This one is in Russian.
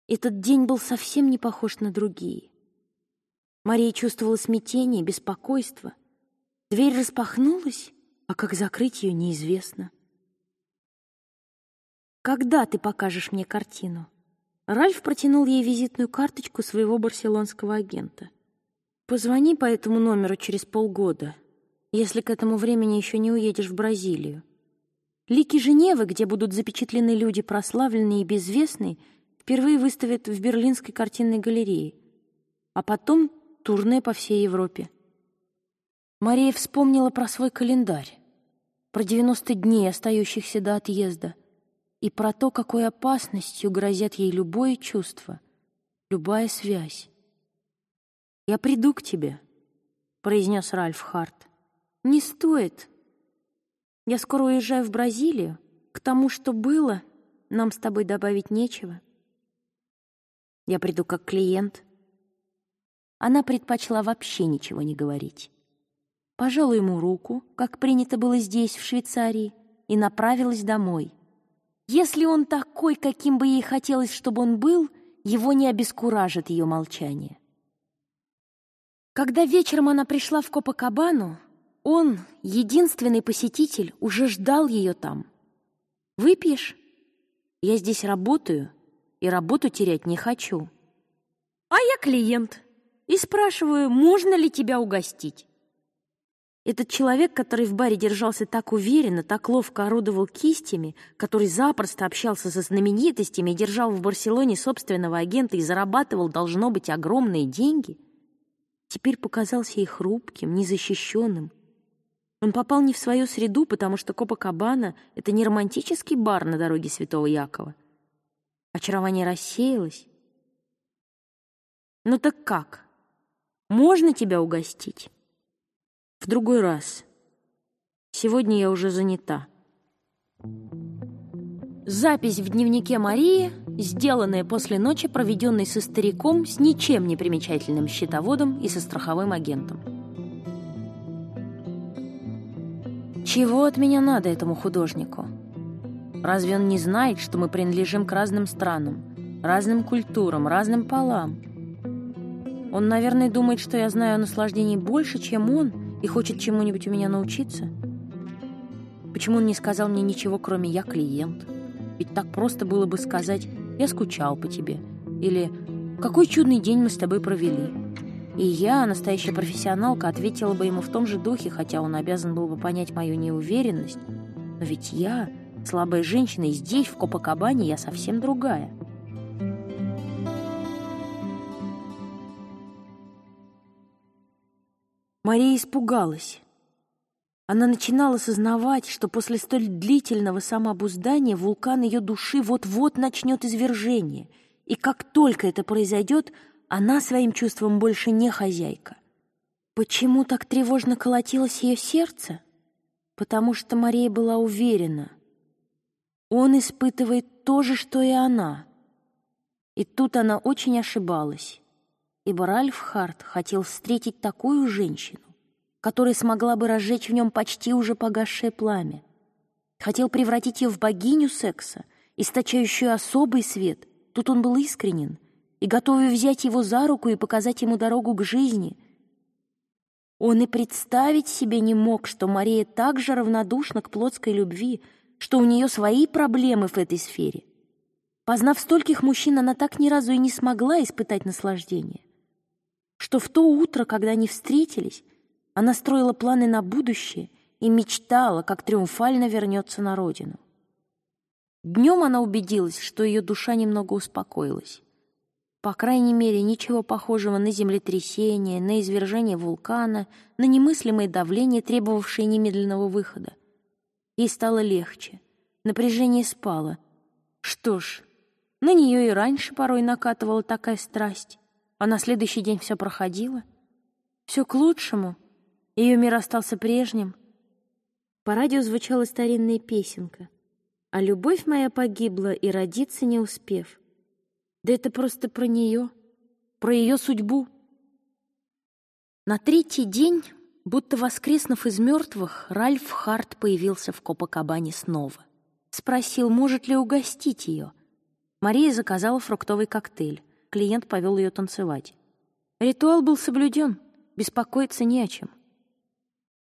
Этот день был совсем не похож на другие. Мария чувствовала смятение, беспокойство. Дверь распахнулась, а как закрыть ее неизвестно. «Когда ты покажешь мне картину?» Ральф протянул ей визитную карточку своего барселонского агента. «Позвони по этому номеру через полгода, если к этому времени еще не уедешь в Бразилию. Лики Женевы, где будут запечатлены люди прославленные и безвестные, впервые выставят в Берлинской картинной галерее, а потом турне по всей Европе». Мария вспомнила про свой календарь, про 90 дней, остающихся до отъезда, и про то, какой опасностью грозят ей любое чувство, любая связь. «Я приду к тебе», — произнес Ральф Харт. «Не стоит. Я скоро уезжаю в Бразилию. К тому, что было, нам с тобой добавить нечего. Я приду как клиент». Она предпочла вообще ничего не говорить. Пожала ему руку, как принято было здесь, в Швейцарии, и направилась домой. Если он такой, каким бы ей хотелось, чтобы он был, его не обескуражит ее молчание. Когда вечером она пришла в Копакабану, он, единственный посетитель, уже ждал ее там. «Выпьешь? Я здесь работаю, и работу терять не хочу. А я клиент, и спрашиваю, можно ли тебя угостить?» Этот человек, который в баре держался так уверенно, так ловко орудовал кистями, который запросто общался со знаменитостями и держал в Барселоне собственного агента и зарабатывал, должно быть, огромные деньги, теперь показался ей хрупким, незащищенным. Он попал не в свою среду, потому что Копакабана — это не романтический бар на дороге Святого Якова. Очарование рассеялось. «Ну так как? Можно тебя угостить?» «В другой раз. Сегодня я уже занята». Запись в дневнике Марии, сделанная после ночи, проведенной со стариком, с ничем не примечательным счетоводом и со страховым агентом. Чего от меня надо этому художнику? Разве он не знает, что мы принадлежим к разным странам, разным культурам, разным полам? Он, наверное, думает, что я знаю о наслаждении больше, чем он, и хочет чему-нибудь у меня научиться? Почему он не сказал мне ничего, кроме «я клиент»? Ведь так просто было бы сказать «я скучал по тебе» или «какой чудный день мы с тобой провели». И я, настоящая профессионалка, ответила бы ему в том же духе, хотя он обязан был бы понять мою неуверенность. Но ведь я, слабая женщина, и здесь, в Копакабане, я совсем другая. Мария испугалась. Она начинала сознавать, что после столь длительного самообуздания вулкан ее души вот-вот начнет извержение, и как только это произойдет, она своим чувством больше не хозяйка. Почему так тревожно колотилось ее сердце? Потому что Мария была уверена. Он испытывает то же, что и она. И тут она очень ошибалась, ибо Ральф Харт хотел встретить такую женщину, которая смогла бы разжечь в нем почти уже погасшее пламя. Хотел превратить ее в богиню секса, источающую особый свет. Тут он был искренен и готовый взять его за руку и показать ему дорогу к жизни. Он и представить себе не мог, что Мария так же равнодушна к плотской любви, что у нее свои проблемы в этой сфере. Познав стольких мужчин, она так ни разу и не смогла испытать наслаждение. Что в то утро, когда они встретились, она строила планы на будущее и мечтала, как триумфально вернется на родину. Днем она убедилась, что ее душа немного успокоилась. По крайней мере, ничего похожего на землетрясение, на извержение вулкана, на немыслимое давление, требовавшее немедленного выхода. Ей стало легче, напряжение спало. Что ж, на нее и раньше порой накатывала такая страсть, а на следующий день все проходило. Все к лучшему. Ее мир остался прежним. По радио звучала старинная песенка: «А любовь моя погибла, и родиться не успев». Да это просто про нее, про ее судьбу. На третий день, будто воскреснув из мертвых, Ральф Харт появился в Копакабане снова. Спросил, может ли угостить ее. Мария заказала фруктовый коктейль. Клиент повел ее танцевать. Ритуал был соблюден, беспокоиться не о чем.